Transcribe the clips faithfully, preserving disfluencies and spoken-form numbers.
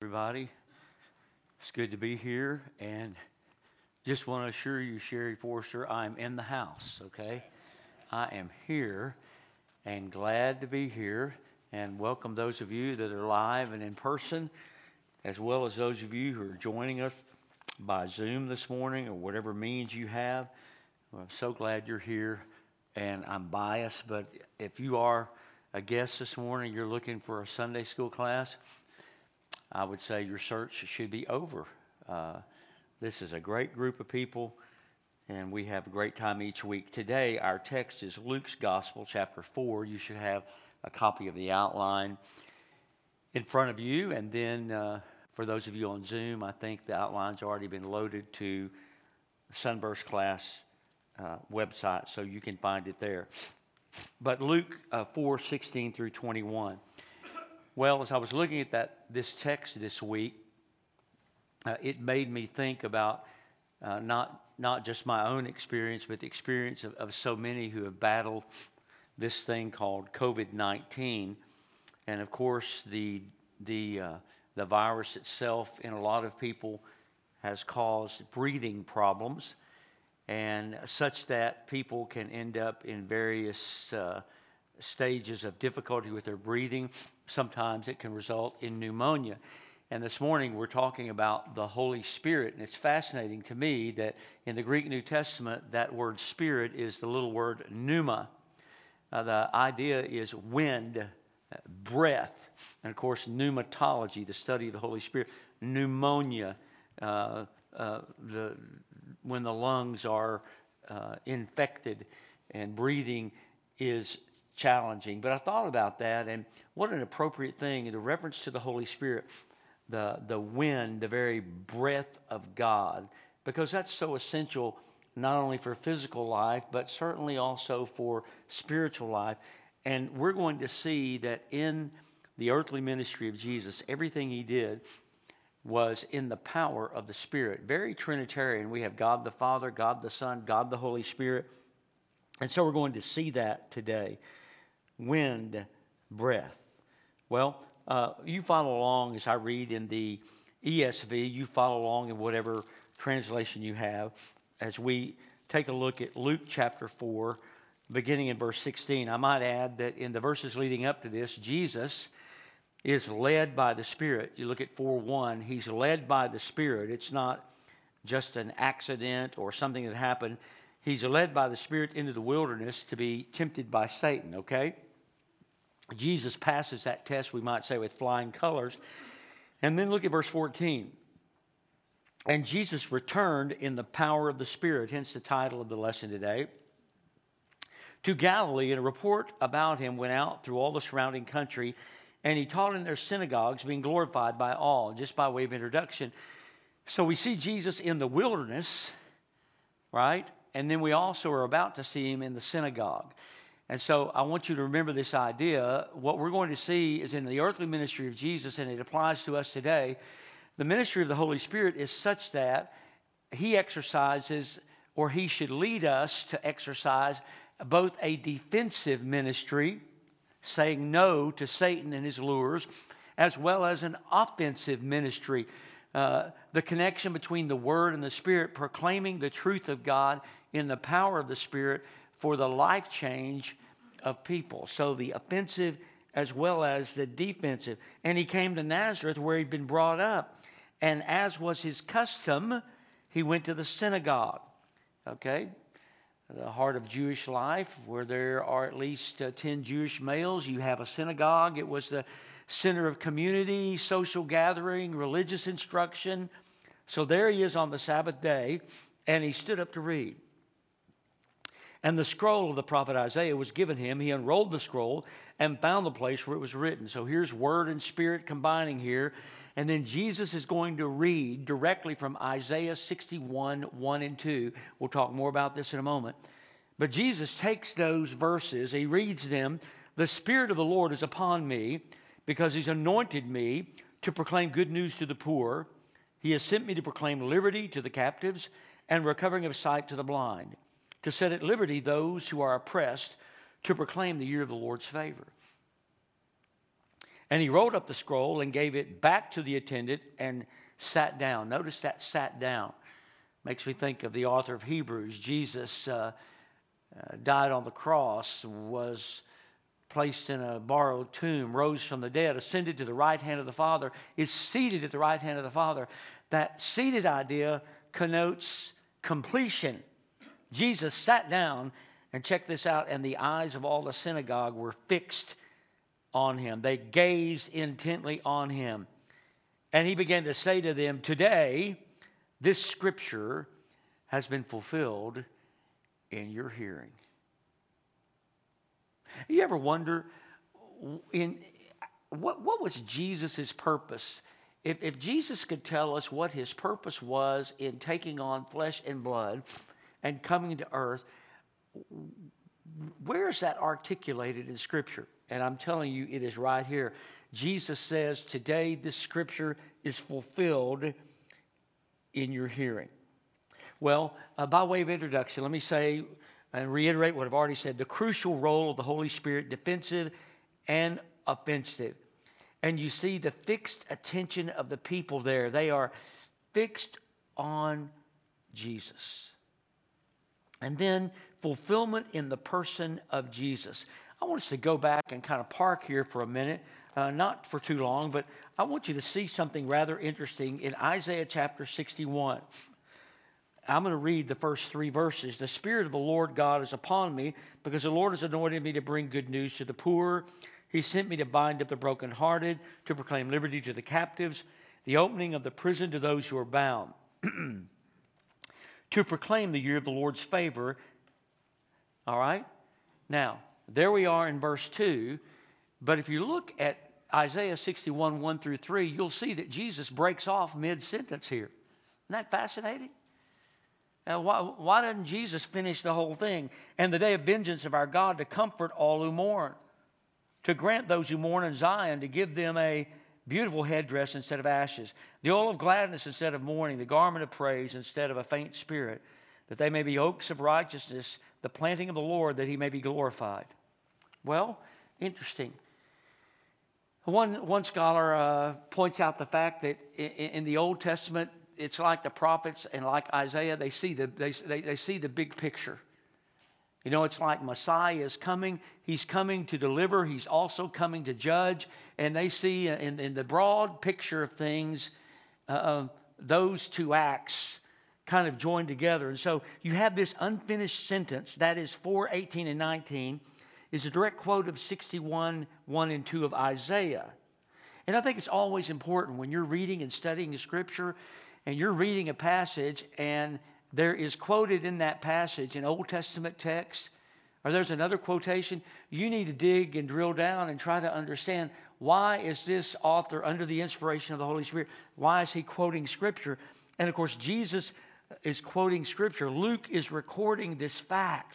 everybody. It's good to be here, and just want to assure you, Sherry Forster, I'm in the house, okay? I am here and glad to be here, and welcome those of you that are live and in person, as well as those of you who are joining us by Zoom this morning or whatever means you have. Well, I'm so glad you're here, and I'm biased, but if you are a guest this morning, you're looking for a Sunday school class, I would say your search should be over. Uh, this is a great group of people, and we have a great time each week. Today, our text is Luke's Gospel, chapter four. You should have a copy of the outline in front of you, and then uh, for those of you on Zoom, I think the outline's already been loaded to the Sunburst class uh, website, so you can find it there. But Luke uh, four, sixteen through twenty-one. Well, as I was looking at that this text this week, uh, it made me think about uh, not not just my own experience, but the experience of, of so many who have battled this thing called COVID nineteen, and of course the the uh, the virus itself in a lot of people has caused breathing problems, and such that people can end up in various uh, stages of difficulty with their breathing. Sometimes it can result in pneumonia. And this morning we're talking about the Holy Spirit. And it's fascinating to me that in the Greek New Testament, that word spirit is the little word pneuma. Uh, the idea is wind, breath. And of course, pneumatology, the study of the Holy Spirit. Pneumonia, uh, uh, the, when the lungs are uh, infected and breathing is challenging. But I thought about that, and what an appropriate thing, the reference to the Holy Spirit, the, the wind, the very breath of God, because that's so essential not only for physical life, but certainly also for spiritual life. And we're going to see that in the earthly ministry of Jesus, everything he did was in the power of the Spirit. Very Trinitarian. We have God the Father, God the Son, God the Holy Spirit. And so we're going to see that today. Wind, breath. Well, uh, you follow along as I read in the E S V. You follow along in whatever translation you have as we take a look at Luke chapter four, beginning in verse sixteen. I might add that in the verses leading up to this, Jesus is led by the Spirit. You look at four one, he's led by the Spirit. It's not just an accident or something that happened. He's led by the Spirit into the wilderness to be tempted by Satan, okay? Jesus passes that test, we might say, with flying colors. And then look at verse fourteen. And Jesus returned in the power of the Spirit, hence the title of the lesson today, to Galilee, and a report about him went out through all the surrounding country, and he taught in their synagogues, being glorified by all. Just by way of introduction. So we see Jesus in the wilderness, right? And then we also are about to see him in the synagogue. And so I want you to remember this idea. What we're going to see is in the earthly ministry of Jesus, and it applies to us today, the ministry of the Holy Spirit is such that he exercises, or he should lead us to exercise both a defensive ministry, saying no to Satan and his lures, as well as an offensive ministry. Uh, the connection between the Word and the Spirit, proclaiming the truth of God in the power of the Spirit for the life change of people. So the offensive as well as the defensive. And he came to Nazareth where he'd been brought up. And as was his custom, he went to the synagogue. Okay? The heart of Jewish life, where there are at least uh, ten Jewish males. You have a synagogue. It was the center of community, social gathering, religious instruction. So there he is on the Sabbath day, and he stood up to read. And the scroll of the prophet Isaiah was given him. He unrolled the scroll and found the place where it was written. So here's word and spirit combining here. And then Jesus is going to read directly from Isaiah sixty-one, one and two. We'll talk more about this in a moment. But Jesus takes those verses, he reads them. The Spirit of the Lord is upon me, because he's anointed me to proclaim good news to the poor. He has sent me to proclaim liberty to the captives and recovering of sight to the blind, to set at liberty those who are oppressed, to proclaim the year of the Lord's favor. And he rolled up the scroll and gave it back to the attendant and sat down. Notice that sat down. Makes me think of the author of Hebrews. Jesus uh, uh, died on the cross, was placed in a borrowed tomb, rose from the dead, ascended to the right hand of the Father, is seated at the right hand of the Father. That seated idea connotes completion. Jesus sat down, and check this out, and the eyes of all the synagogue were fixed on him. They gazed intently on him. And he began to say to them, today, this scripture has been fulfilled in your hearing. You ever wonder, in what, what was Jesus' purpose? If, if Jesus could tell us what his purpose was in taking on flesh and blood and coming to earth, where is that articulated in Scripture? And I'm telling you, it is right here. Jesus says, today this Scripture is fulfilled in your hearing. Well, uh, by way of introduction, let me say and reiterate what I've already said. The crucial role of the Holy Spirit, defensive and offensive. And you see the fixed attention of the people there. They are fixed on Jesus. And then fulfillment in the person of Jesus. I want us to go back and kind of park here for a minute, uh, not for too long, but I want you to see something rather interesting in Isaiah chapter sixty-one. I'm going to read the first three verses. The Spirit of the Lord God is upon me, because the Lord has anointed me to bring good news to the poor. He sent me to bind up the brokenhearted, to proclaim liberty to the captives, the opening of the prison to those who are bound, to proclaim the year of the Lord's favor. All right? Now, there we are in verse two. But if you look at Isaiah sixty-one, one through three, you'll see that Jesus breaks off mid-sentence here. Isn't that fascinating? Now, why, why doesn't Jesus finish the whole thing? And the day of vengeance of our God, to comfort all who mourn, to grant those who mourn in Zion, to give them a beautiful headdress instead of ashes, the oil of gladness instead of mourning, the garment of praise instead of a faint spirit, that they may be oaks of righteousness, the planting of the Lord, that he may be glorified. Well, interesting. One, one scholar uh, points out the fact that in, in the Old Testament, it's like the prophets and like Isaiah, they see the, they, they, they see the big picture. You know, it's like Messiah is coming. He's coming to deliver. He's also coming to judge. And they see in, in the broad picture of things, uh, those two acts kind of joined together. And so you have this unfinished sentence, that is four, eighteen, and nineteen, is a direct quote of sixty-one, one and two of Isaiah. And I think it's always important when you're reading and studying the Scripture and you're reading a passage and there is quoted in that passage an Old Testament text, or there's another quotation, you need to dig and drill down and try to understand, why is this author under the inspiration of the Holy Spirit? Why is he quoting Scripture? And of course, Jesus is quoting Scripture. Luke is recording this fact.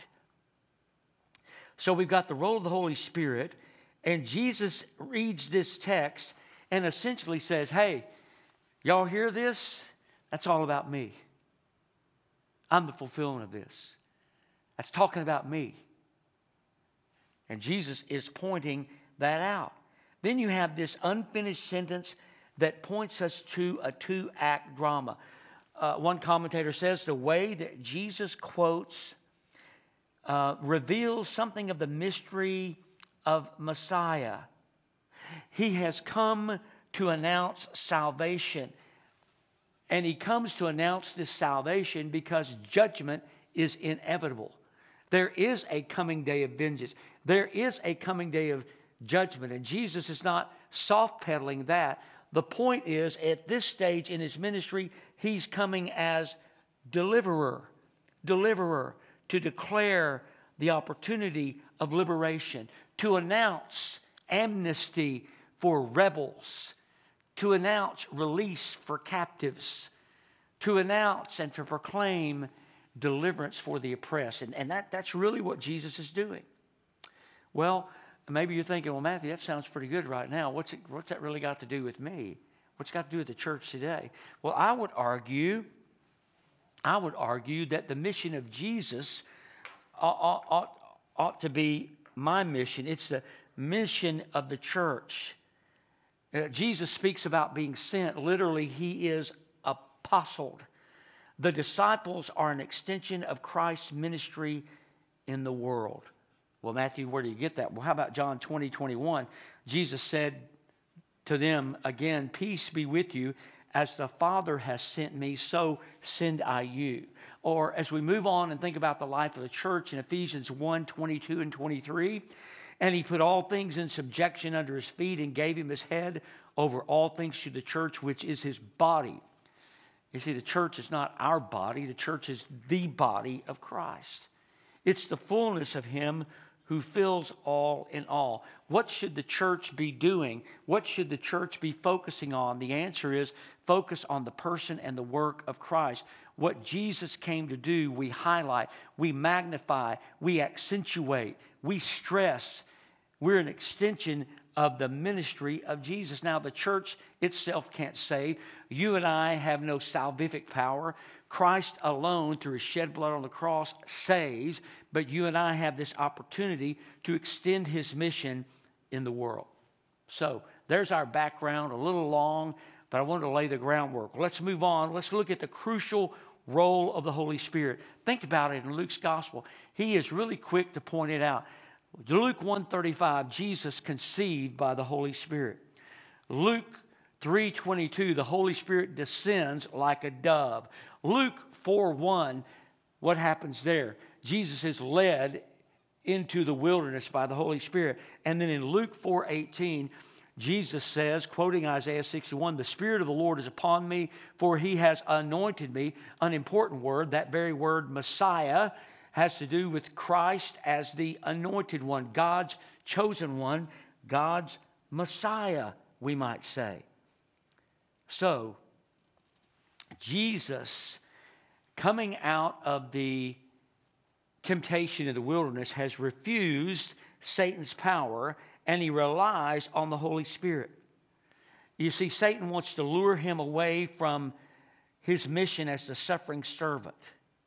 So we've got the role of the Holy Spirit, and Jesus reads this text and essentially says, hey, y'all hear this? That's all about me. I'm the fulfillment of this. That's talking about me. And Jesus is pointing that out. Then you have this unfinished sentence that points us to a two-act drama. Uh, one commentator says the way that Jesus quotes uh, reveals something of the mystery of Messiah. He has come to announce salvation. And he comes to announce this salvation because judgment is inevitable. There is a coming day of vengeance. There is a coming day of judgment. And Jesus is not soft-pedaling that. The point is, at this stage in his ministry, he's coming as deliverer, deliverer, to declare the opportunity of liberation, to announce amnesty for rebels, to announce release for captives, to announce and to proclaim deliverance for the oppressed. And, and that, that's really what Jesus is doing. Well, maybe you're thinking, well, Matthew, that sounds pretty good right now. What's, it, what's that really got to do with me? What's it got to do with the church today? Well, I would argue, I would argue that the mission of Jesus ought, ought, ought to be my mission. It's the mission of the church. Uh, Jesus speaks about being sent. Literally, he is apostled. The disciples are an extension of Christ's ministry in the world. Well, Matthew, where do you get that? Well, how about John twenty, twenty-one? Jesus said to them again, peace be with you. As the Father has sent me, so send I you. Or as we move on and think about the life of the church in Ephesians one, twenty-two and twenty-three, and he put all things in subjection under his feet and gave him his head over all things to the church, which is his body. You see, the church is not our body. The church is the body of Christ. It's the fullness of him who fills all in all. What should the church be doing? What should the church be focusing on? The answer is focus on the person and the work of Christ. What Jesus came to do, we highlight, we magnify, we accentuate, we stress. We're an extension of the ministry of Jesus. Now, the church itself can't save. You and I have no salvific power. Christ alone, through his shed blood on the cross, saves. But you and I have this opportunity to extend his mission in the world. So, there's our background, a little long, but I wanted to lay the groundwork. Let's move on. Let's look at the crucial role of the Holy Spirit. Think about it in Luke's gospel. He is really quick to point it out. Luke one thirty-five, Jesus conceived by the Holy Spirit. Luke three twenty-two, the Holy Spirit descends like a dove. Luke four one, what happens there? Jesus is led into the wilderness by the Holy Spirit. And then in Luke four eighteen, Jesus says, quoting Isaiah sixty-one, the Spirit of the Lord is upon me, for he has anointed me. An important word, that very word Messiah, has to do with Christ as the anointed one, God's chosen one, God's Messiah, we might say. So, Jesus, coming out of the temptation in the wilderness, has refused Satan's power, and he relies on the Holy Spirit. You see, Satan wants to lure him away from his mission as the suffering servant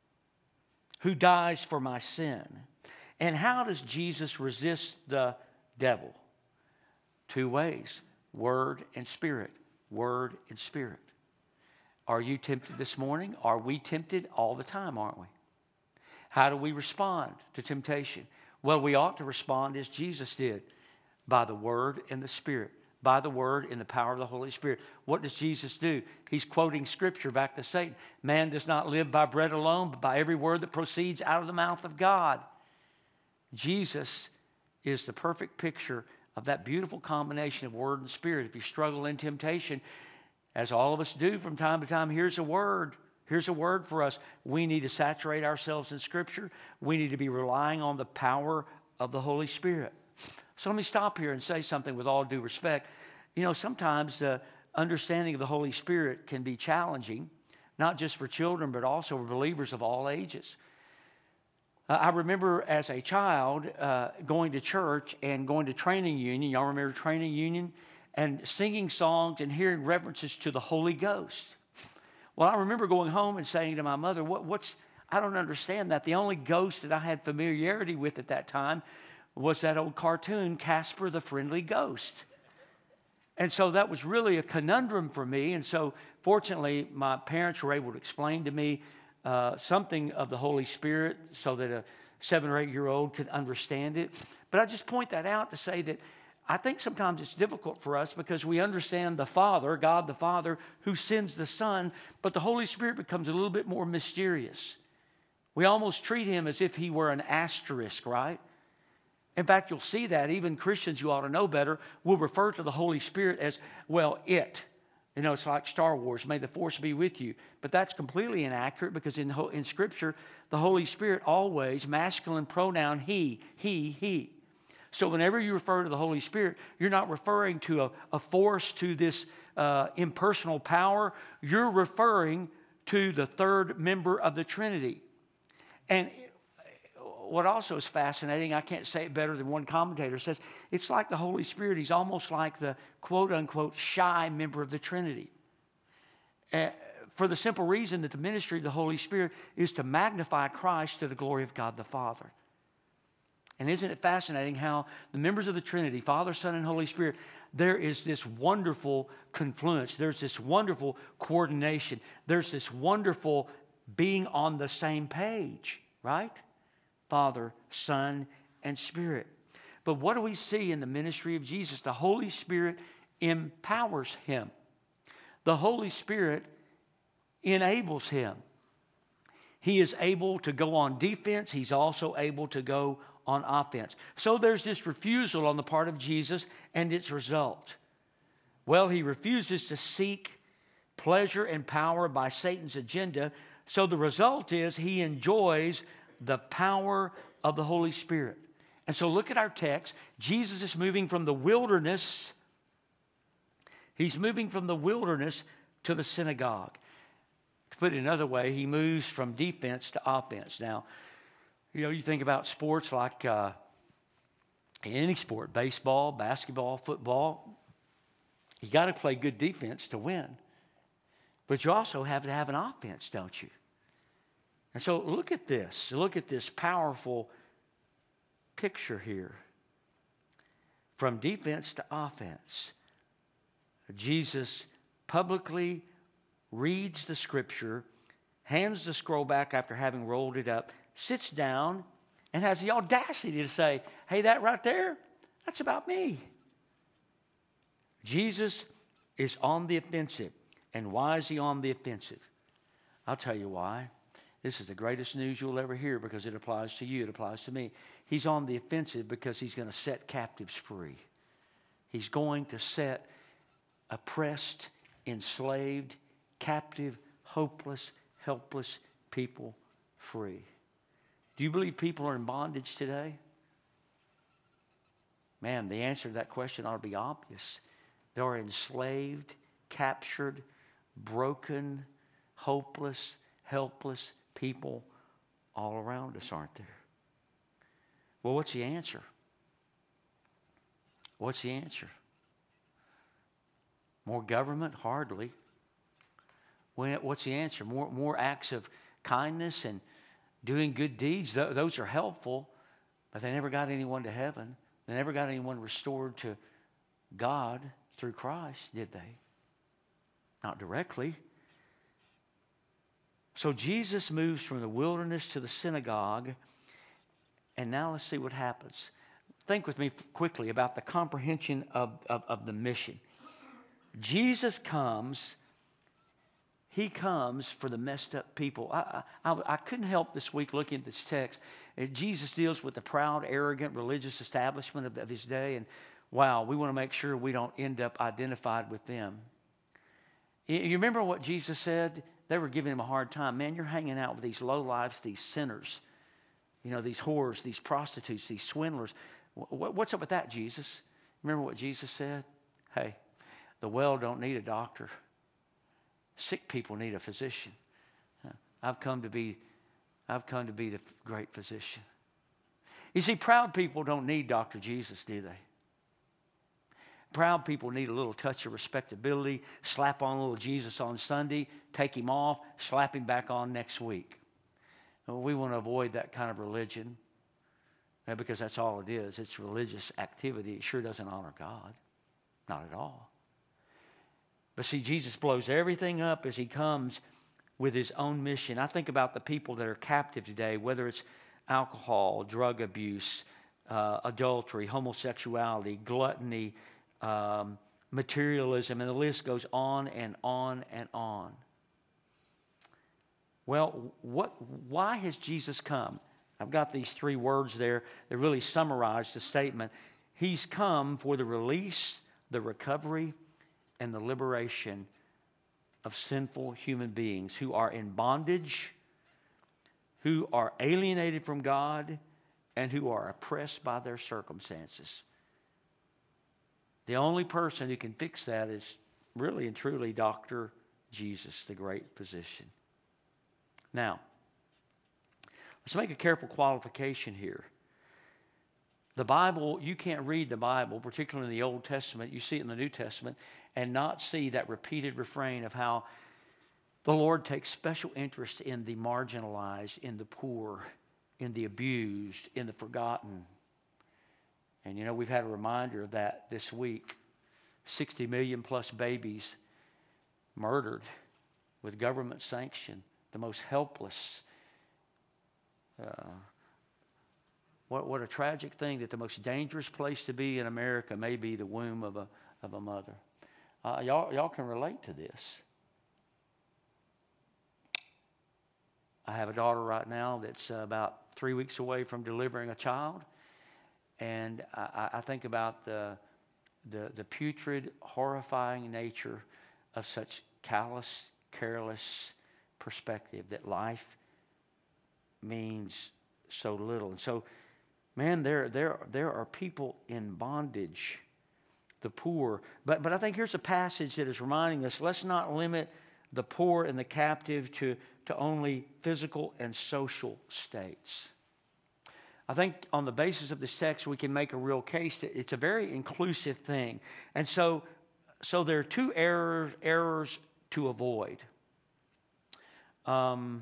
who dies for my sin. And how does Jesus resist the devil? Two ways, word and spirit. Word and spirit. Are you tempted this morning? Are we tempted all the time, aren't we? How do we respond to temptation? Well, we ought to respond as Jesus did, by the word and the spirit. By the word and the power of the Holy Spirit. What does Jesus do? He's quoting Scripture back to Satan. Man does not live by bread alone, but by every word that proceeds out of the mouth of God. Jesus is the perfect picture of that beautiful combination of word and spirit. If you struggle in temptation, as all of us do from time to time, here's a word. Here's a word for us. We need to saturate ourselves in Scripture. We need to be relying on the power of the Holy Spirit. So let me stop here and say something with all due respect. You know, sometimes the understanding of the Holy Spirit can be challenging, not just for children, but also for believers of all ages. Uh, I remember as a child uh, going to church and going to training union. Y'all remember training union? And singing songs and hearing references to the Holy Ghost. Well, I remember going home and saying to my mother, what, what's, I don't understand that. The only ghost that I had familiarity with at that time was that old cartoon, Casper the Friendly Ghost. And so that was really a conundrum for me. And so fortunately, my parents were able to explain to me uh, something of the Holy Spirit so that a seven or eight-year-old could understand it. But I just point that out to say that I think sometimes it's difficult for us because we understand the Father, God the Father, who sends the Son, but the Holy Spirit becomes a little bit more mysterious. We almost treat him as if he were an asterisk, right? In fact, you'll see that even Christians you ought to know better will refer to the Holy Spirit as, well, it. You know, it's like Star Wars, may the force be with you. But that's completely inaccurate because in, in Scripture, the Holy Spirit always, masculine pronoun, he, he, he. So whenever you refer to the Holy Spirit, you're not referring to a, a force, to this uh, impersonal power. You're referring to the third member of the Trinity. And what also is fascinating, I can't say it better than one commentator says, it's like the Holy Spirit. He's almost like the quote-unquote shy member of the Trinity. Uh, for the simple reason that the ministry of the Holy Spirit is to magnify Christ to the glory of God the Father. And isn't it fascinating how the members of the Trinity, Father, Son, and Holy Spirit, there is this wonderful confluence. There's this wonderful coordination. There's this wonderful being on the same page, right? Father, Son, and Spirit. But what do we see in the ministry of Jesus? The Holy Spirit empowers him. The Holy Spirit enables him. He is able to go on defense. He's also able to go on offense. So there's this refusal on the part of Jesus and its result. Well, he refuses to seek pleasure and power by Satan's agenda. So the result is he enjoys the power of the Holy Spirit. And so look at our text. Jesus is moving from the wilderness. He's moving from the wilderness to the synagogue. To put it another way, he moves from defense to offense. Now, you know, you think about sports like uh, any sport, baseball, basketball, football. You got to play good defense to win. But you also have to have an offense, don't you? And so look at this. Look at this powerful picture here. From defense to offense. Jesus publicly reads the scripture, hands the scroll back after having rolled it up, sits down, and has the audacity to say, hey, that right there, that's about me. Jesus is on the offensive. And why is he on the offensive? I'll tell you why. This is the greatest news you'll ever hear because it applies to you, it applies to me. He's on the offensive because he's going to set captives free. He's going to set oppressed, enslaved, captive, hopeless, helpless people free. Do you believe people are in bondage today? Man, the answer to that question ought to be obvious. They are enslaved, captured, broken, hopeless, helpless people all around us, aren't there? Well, what's the answer? What's the answer? More government? Hardly. What's the answer? More, more acts of kindness and doing good deeds. Th- those are helpful, but they never got anyone to heaven. They never got anyone restored to God through Christ, did they? Not directly. So Jesus moves from the wilderness to the synagogue, and now let's see what happens. Think with me quickly about the comprehension of, of, of the mission. Jesus comes, he comes for the messed up people. I, I, I couldn't help this week looking at this text. Jesus deals with the proud, arrogant, religious establishment of, of his day, and wow, we want to make sure we don't end up identified with them. You remember what Jesus said? They were giving him a hard time. Man, you're hanging out with these lowlifes, these sinners, you know, these whores, these prostitutes, these swindlers. What's up with that, Jesus? Remember what Jesus said? Hey, the well don't need a doctor. Sick people need a physician. I've come to be, I've come to be the great physician. You see, proud people don't need Doctor Jesus, do they? Proud people need a little touch of respectability, slap on a little Jesus on Sunday, take him off, slap him back on next week. We want to avoid that kind of religion because that's all it is. It's religious activity. It sure doesn't honor God. Not at all. But see, Jesus blows everything up as he comes with his own mission. I think about the people that are captive today, whether it's alcohol, drug abuse, uh, adultery, homosexuality, gluttony, um, materialism, and the list goes on and on and on. Well, what? Why has Jesus come? I've got these three words there that really summarize the statement. He's come for the release, the recovery, and the liberation of sinful human beings who are in bondage, who are alienated from God, and who are oppressed by their circumstances. The only person who can fix that is really and truly Doctor Jesus, the great physician. Now, let's make a careful qualification here. The Bible, you can't read the Bible, particularly in the Old Testament, you see it in the New Testament, and not see that repeated refrain of how the Lord takes special interest in the marginalized, in the poor, in the abused, in the forgotten. And you know, we've had a reminder of that this week. sixty million plus babies murdered with government sanction. The most helpless. Uh, what, what a tragic thing that the most dangerous place to be in America may be the womb of a, of a mother. Uh, y'all, y'all can relate to this. I have a daughter right now that's uh, about three weeks away from delivering a child. And I, I think about the, the, the putrid, horrifying nature of such callous, careless perspective that life means so little. And so, man, there, there, there are people in bondage, the poor. But, but I think here's a passage that is reminding us, let's not limit the poor and the captive to, to only physical and social states. I think on the basis of this text, we can make a real case that it's a very inclusive thing. And so, so there are two errors, errors to avoid. Um,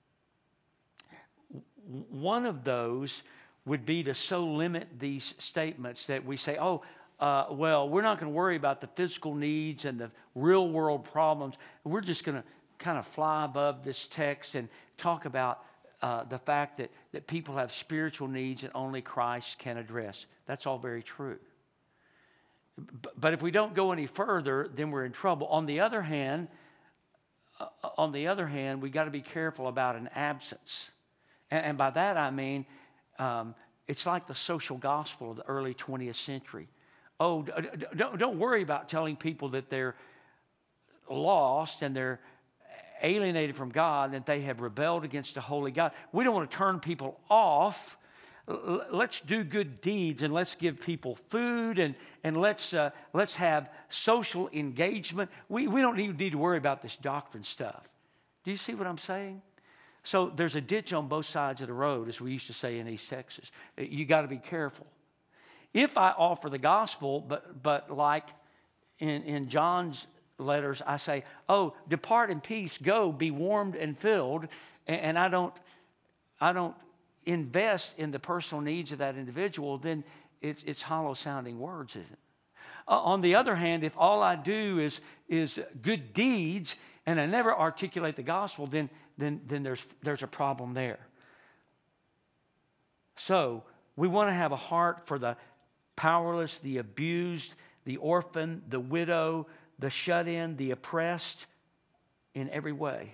one of those would be to so limit these statements that we say, oh, uh, well, we're not going to worry about the physical needs and the real world problems. We're just going to kind of fly above this text and talk about Uh, the fact that, that people have spiritual needs that only Christ can address. That's all very true. B- but if we don't go any further, then we're in trouble. On the other hand, uh, on the other hand, we got to be careful about an absence. And, and by that I mean, um, it's like the social gospel of the early twentieth century. Oh, d- d- don't, don't worry about telling people that they're lost and they're alienated from God, that they have rebelled against a holy God. We don't want to turn people off. L- let's do good deeds and let's give people food and, and let's, uh, let's have social engagement. We, we don't even need to worry about this doctrine stuff. Do you see what I'm saying? So there's a ditch on both sides of the road, as we used to say in East Texas. You got to be careful. If I offer the gospel, but, but like in, in John's letters, I say, oh, depart in peace, go, be warmed and filled, and, and I don't, I don't invest in the personal needs of that individual, then it's, it's hollow sounding words, isn't it? Uh, on the other hand, if all I do is, is good deeds and I never articulate the gospel, then, then, then there's, there's a problem there. So we want to have a heart for the powerless, the abused, the orphan, the widow, the shut-in, the oppressed in every way.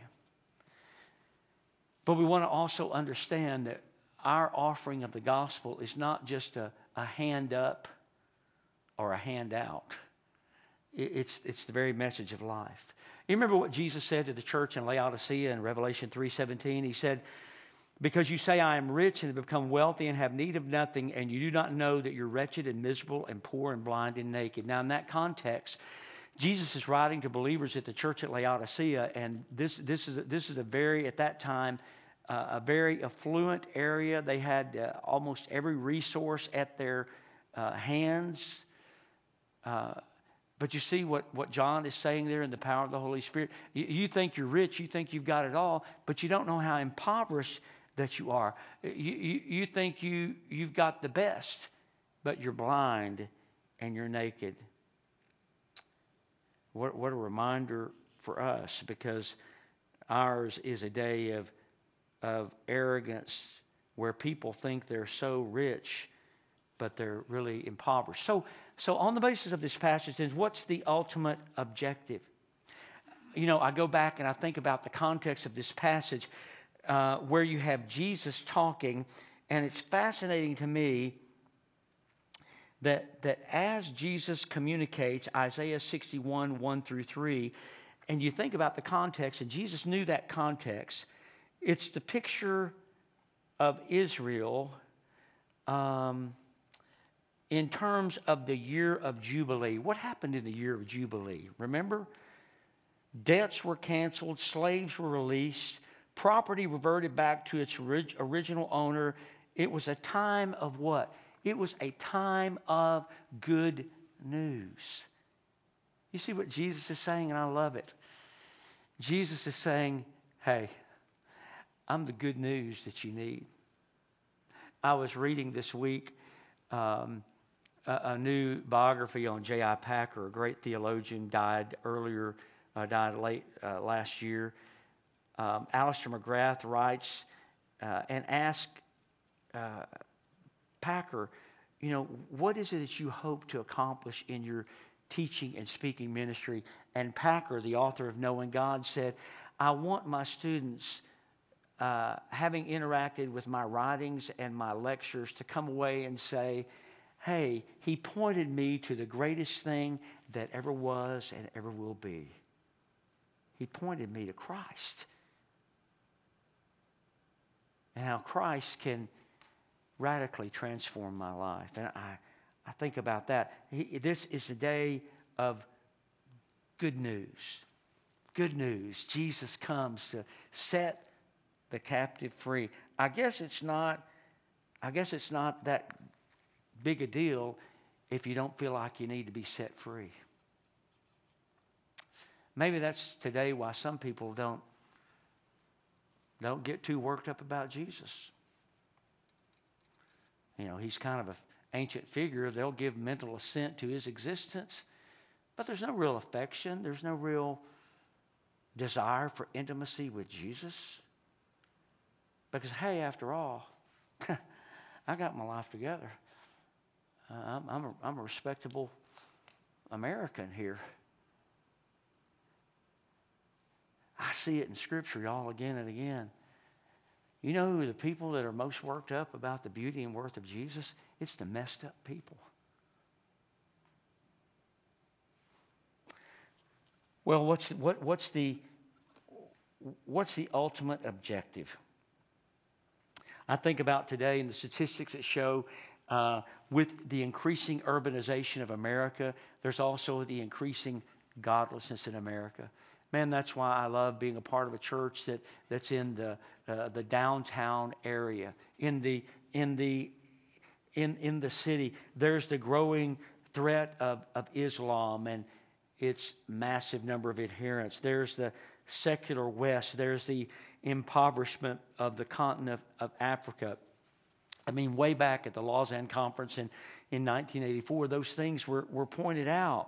But we want to also understand that our offering of the gospel is not just a, a hand up or a hand out. It's, it's the very message of life. You remember what Jesus said to the church in Laodicea in Revelation three seventeen? He said, because you say I am rich and have become wealthy and have need of nothing, and you do not know that you're wretched and miserable and poor and blind and naked. Now in that context, Jesus is writing to believers at the church at Laodicea, and this, this, is, this is a very, at that time, uh, a very affluent area. They had uh, almost every resource at their uh, hands. Uh, but you see what, what John is saying there in the power of the Holy Spirit. You, you think you're rich, you think you've got it all, but you don't know how impoverished that you are. You, you, you think you, you've got the best, but you're blind and you're naked. What, what a reminder for us, because ours is a day of, of arrogance where people think they're so rich, but they're really impoverished. So, so on the basis of this passage, then, what's the ultimate objective? You know, I go back and I think about the context of this passage uh, where you have Jesus talking, and it's fascinating to me That, that as Jesus communicates Isaiah sixty-one, one through three, and you think about the context, and Jesus knew that context, it's the picture of Israel um, in terms of the year of Jubilee. What happened in the year of Jubilee? Remember? Debts were canceled, slaves were released, property reverted back to its orig- original owner. It was a time of what? It was a time of good news. You see what Jesus is saying, and I love it. Jesus is saying, hey, I'm the good news that you need. I was reading this week um, a, a new biography on J I Packer, a great theologian, died earlier, uh, died late uh, last year. Um, Alistair McGrath writes uh, and asks uh, Packer, you know, what is it that you hope to accomplish in your teaching and speaking ministry? And Packer, the author of Knowing God, said, I want my students, uh, having interacted with my writings and my lectures, to come away and say, hey, he pointed me to the greatest thing that ever was and ever will be. He pointed me to Christ. And how Christ can radically transform my life. And I, I think about that. He, this is the day of good news. Good news. Jesus comes to set the captive free. I guess it's not, I guess it's not that big a deal if you don't feel like you need to be set free. Maybe that's today why some people don't, don't get too worked up about Jesus. You know, he's kind of an ancient figure. They'll give mental assent to his existence, but there's no real affection. There's no real desire for intimacy with Jesus. Because, hey, after all, I got my life together. Uh, I'm, I'm, a, I'm a respectable American here. I see it in Scripture all again and again. You know who the people that are most worked up about the beauty and worth of Jesus? It's the messed up people. Well, what's what, what's the what's the ultimate objective? I think about today and the statistics that show uh, with the increasing urbanization of America, there's also the increasing godlessness in America. Man, that's why I love being a part of a church that, that's in the uh, the downtown area, in the in the in in the city. There's the growing threat of, of Islam and its massive number of adherents. There's the secular West. There's the impoverishment of the continent of, of Africa. I mean, way back at the Lausanne Conference in, in nineteen eighty-four, those things were, were pointed out.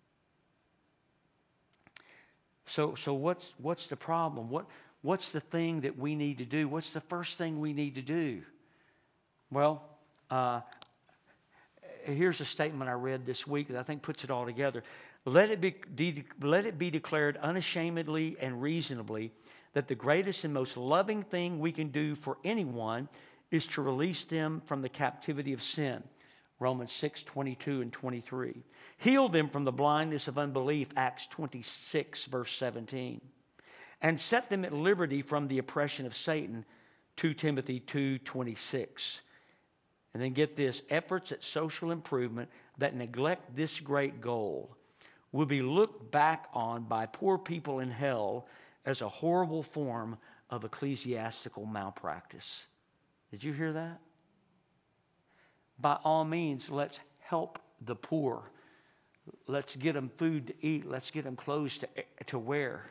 So, so what's what's the problem? What what's the thing that we need to do? What's the first thing we need to do? Well, uh, here's a statement I read this week that I think puts it all together. Let it be de- let it be declared unashamedly and reasonably that the greatest and most loving thing we can do for anyone is to release them from the captivity of sin. Romans six, twenty-two and twenty-three. Heal them from the blindness of unbelief, Acts twenty-six, verse seventeen. And set them at liberty from the oppression of Satan, Second Timothy two, twenty-six. And then get this, efforts at social improvement that neglect this great goal will be looked back on by poor people in hell as a horrible form of ecclesiastical malpractice. Did you hear that? By all means, let's help the poor. Let's get them food to eat. Let's get them clothes to, to wear.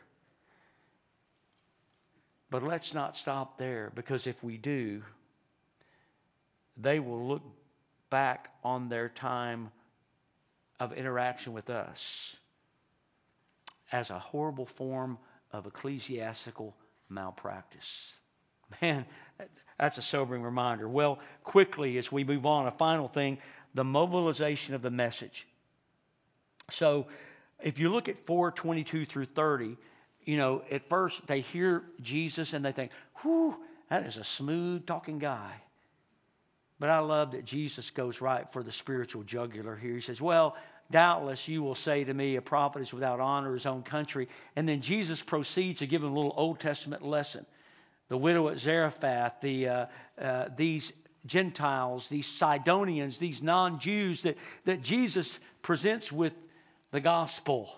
But let's not stop there, because if we do, they will look back on their time of interaction with us as a horrible form of ecclesiastical malpractice. Man, that's a sobering reminder. Well, quickly as we move on, a final thing, the mobilization of the message. So if you look at four twenty-two through thirty, you know, at first they hear Jesus and they think, whew, that is a smooth talking guy. But I love that Jesus goes right for the spiritual jugular here. He says, well, doubtless you will say to me, a prophet is without honor in his own country. And then Jesus proceeds to give him a little Old Testament lesson. The widow at Zarephath, the, uh, uh, these Gentiles, these Sidonians, these non-Jews that, that Jesus presents with the gospel.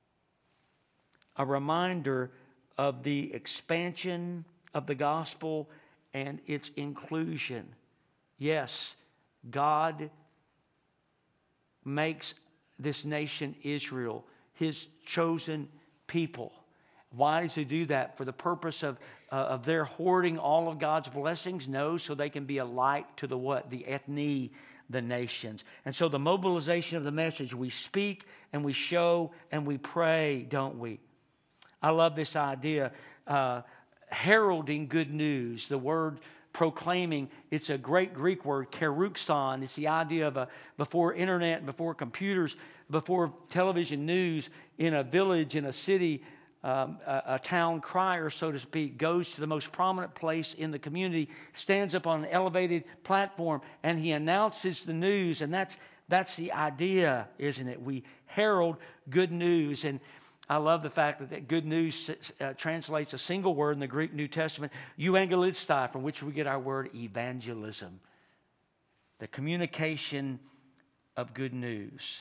A reminder of the expansion of the gospel and its inclusion. Yes, God makes this nation Israel his chosen people. Why does he do that? For the purpose of, uh, of their hoarding all of God's blessings? No, so they can be a light to the what? The ethne the nations. And so the mobilization of the message, we speak and we show and we pray, don't we? I love this idea, uh, heralding good news. The word proclaiming, it's a great Greek word, keruxon. It's the idea of a, before internet, before computers, before television news, in a village, in a city, um, a, a town crier, so to speak, goes to the most prominent place in the community, stands up on an elevated platform, and he announces the news. And that's that's the idea, isn't it? We herald good news. And I love the fact that, that good news uh, translates a single word in the Greek New Testament, euangelistai, from which we get our word evangelism. The communication of good news.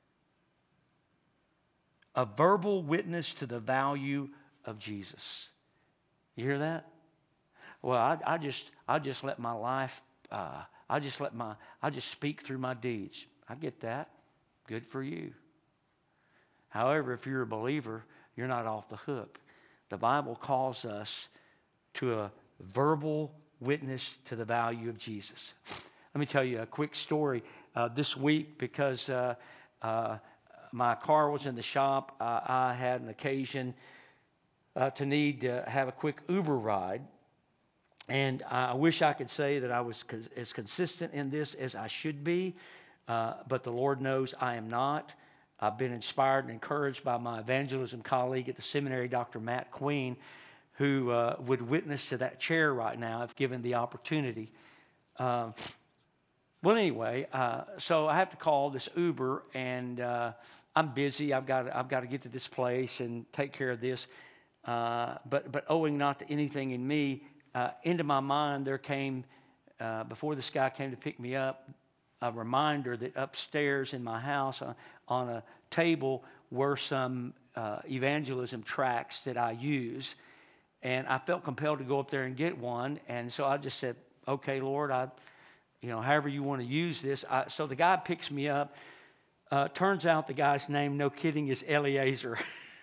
A verbal witness to the value of Jesus. You hear that? Well, I, I just I just let my life, uh, I just let my, I just speak through my deeds. I get that. Good for you. However, if you're a believer, you're not off the hook. The Bible calls us to a verbal witness to the value of Jesus. Let me tell you a quick story. Uh, this week, because uh, uh, my car was in the shop, uh, I had an occasion uh, to need to have a quick Uber ride. And I wish I could say that I was cons- as consistent in this as I should be, uh, but the Lord knows I am not. I've been inspired and encouraged by my evangelism colleague at the seminary, Doctor Matt Queen, who uh, would witness to that chair right now if given the opportunity. Um, well, anyway, uh, so I have to call this Uber, and uh, I'm busy. I've got I've got to get to this place and take care of this. Uh, but but owing not to anything in me, uh, into my mind there came uh, before this guy came to pick me up, a reminder that upstairs in my house on, on a table were some uh, evangelism tracts that I use. And I felt compelled to go up there and get one. And so I just said, okay, Lord, I, you know, however you want to use this. I, so the guy picks me up. Uh, turns out the guy's name, no kidding, is Eliezer.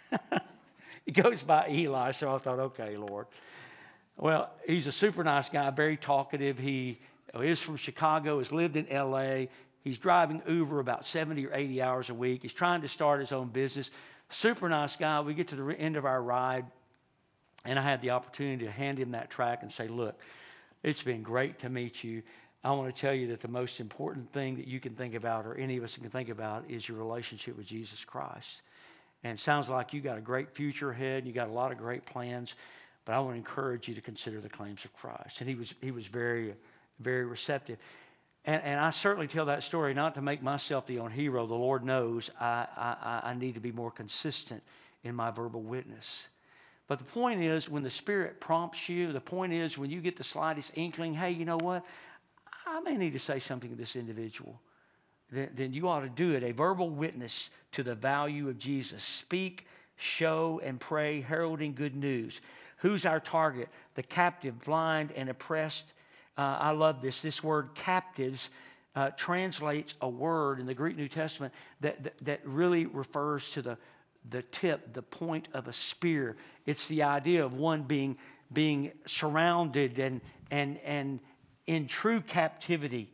He goes by Eli. So I thought, okay, Lord. Well, he's a super nice guy, very talkative. He is from Chicago, has lived in L A. He's driving Uber about seventy or eighty hours a week. He's trying to start his own business. Super nice guy. We get to the end of our ride, and I had the opportunity to hand him that tract and say, look, it's been great to meet you. I want to tell you that the most important thing that you can think about, or any of us can think about, is your relationship with Jesus Christ. And it sounds like you got a great future ahead. You got a lot of great plans, but I want to encourage you to consider the claims of Christ. And he was he was very, very receptive. And, and I certainly tell that story not to make myself the own hero. The Lord knows I, I, I need to be more consistent in my verbal witness. But the point is, when the Spirit prompts you, the point is when you get the slightest inkling, hey, you know what? I may need to say something to this individual. Then, then you ought to do it. A verbal witness to the value of Jesus. Speak, show, and pray, heralding good news. Who's our target? The captive, blind, and oppressed. Uh, I love this. This word captives uh, translates a word in the Greek New Testament that, that, that really refers to the, the tip, the point of a spear. It's the idea of one being, being surrounded and, and, and in true captivity.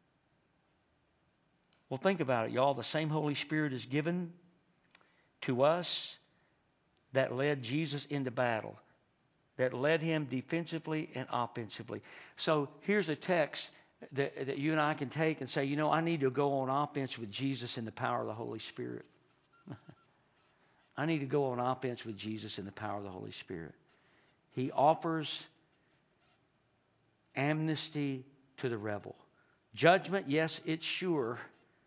Well, think about it, y'all. The same Holy Spirit is given to us that led Jesus into battle, that led him defensively and offensively. So here's a text that, that you and I can take and say, you know, I need to go on offense with Jesus in the power of the Holy Spirit. I need to go on offense with Jesus in the power of the Holy Spirit. He offers amnesty to the rebel. Judgment, yes, it's sure.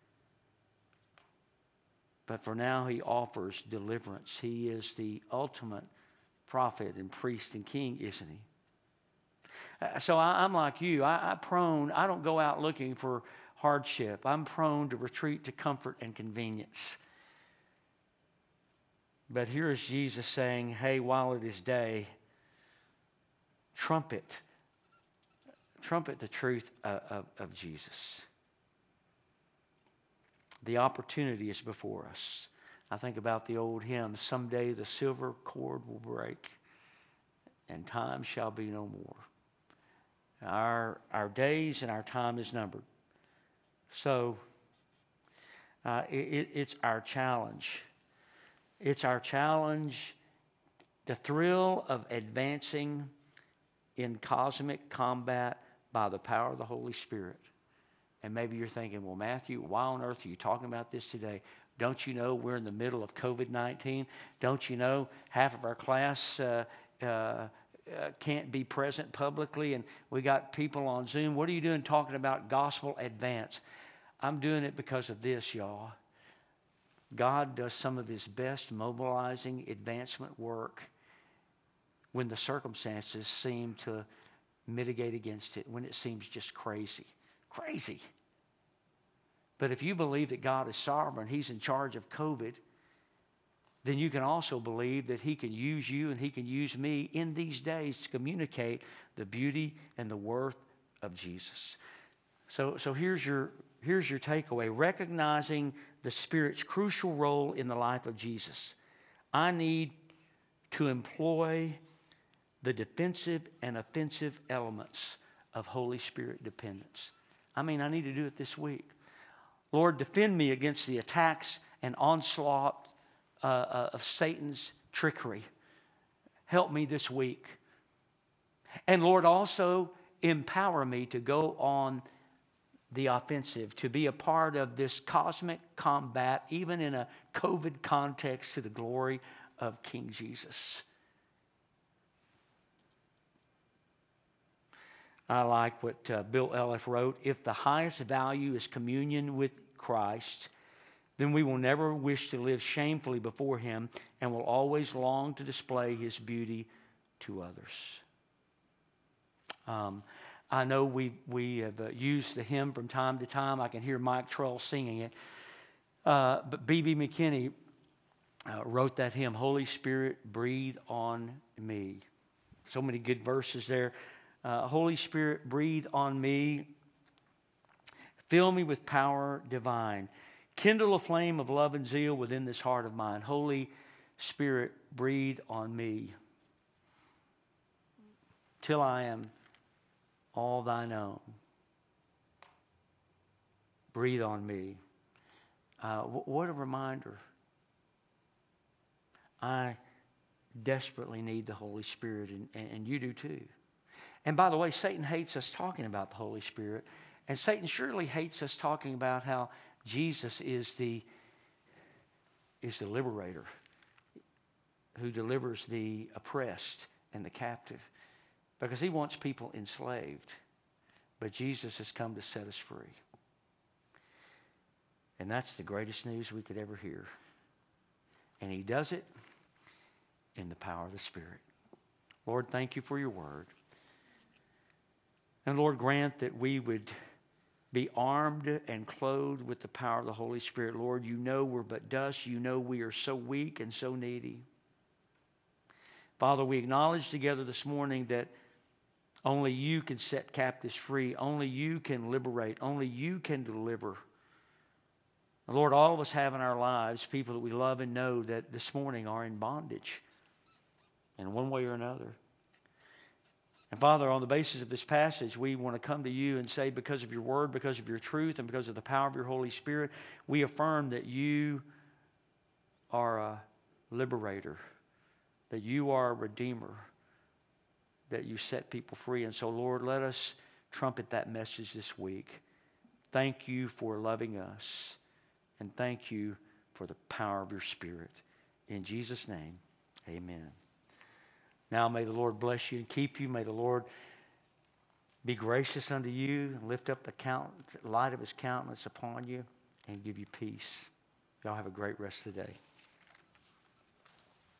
But for now, he offers deliverance. He is the ultimate prophet and priest and king, isn't he? So I, I'm like you. I, I prone. I don't go out looking for hardship. I'm prone to retreat to comfort and convenience. But here is Jesus saying, hey, while it is day, trumpet, trumpet the truth of, of, of Jesus. The opportunity is before us. I think about the old hymn, someday the silver cord will break and time shall be no more. Our, our days and our time is numbered. So uh, it, it, it's our challenge. It's our challenge, the thrill of advancing in cosmic combat by the power of the Holy Spirit. And maybe you're thinking, well, Matthew, why on earth are you talking about this today? Don't you know we're in the middle of covid nineteen? Don't you know half of our class uh, uh, uh, can't be present publicly, and we got people on Zoom? What are you doing talking about gospel advance? I'm doing it because of this, y'all. God does some of his best mobilizing advancement work when the circumstances seem to mitigate against it, when it seems just crazy. Crazy. But if you believe that God is sovereign, he's in charge of COVID, then you can also believe that he can use you and he can use me in these days to communicate the beauty and the worth of Jesus. So, so here's your, here's your takeaway. Recognizing the Spirit's crucial role in the life of Jesus. I need to employ the defensive and offensive elements of Holy Spirit dependence. I mean, I need to do it this week. Lord, defend me against the attacks and onslaught uh, uh, of Satan's trickery. Help me this week. And Lord, also empower me to go on the offensive, to be a part of this cosmic combat, even in a COVID context, to the glory of King Jesus. I like what uh, Bill Elliff wrote. If the highest value is communion with Christ, then we will never wish to live shamefully before him and will always long to display his beauty to others. Um, I know we we have uh, used the hymn from time to time. I can hear Mike Trull singing it. Uh, but B B McKinney uh, wrote that hymn, Holy Spirit, breathe on me. So many good verses there. Uh, Holy Spirit, breathe on me. Fill me with power divine. Kindle a flame of love and zeal within this heart of mine. Holy Spirit, breathe on me. Till I am all thine own. Breathe on me. Uh, what a reminder. I desperately need the Holy Spirit, and, and you do too. And by the way, Satan hates us talking about the Holy Spirit. And Satan surely hates us talking about how Jesus is the, is the liberator who delivers the oppressed and the captive. Because he wants people enslaved. But Jesus has come to set us free. And that's the greatest news we could ever hear. And he does it in the power of the Spirit. Lord, thank you for your word. And Lord, grant that we would be armed and clothed with the power of the Holy Spirit. Lord, you know we're but dust. You know we are so weak and so needy. Father, we acknowledge together this morning that only you can set captives free. Only you can liberate. Only you can deliver. And Lord, all of us have in our lives people that we love and know that this morning are in bondage in one way or another. And Father, on the basis of this passage, we want to come to you and say, because of your word, because of your truth, and because of the power of your Holy Spirit, we affirm that you are a liberator, that you are a redeemer, that you set people free. And so, Lord, let us trumpet that message this week. Thank you for loving us, and thank you for the power of your Spirit. In Jesus' name, amen. Now may the Lord bless you and keep you. May the Lord be gracious unto you and lift up the count, light of his countenance upon you and give you peace. Y'all have a great rest of the day.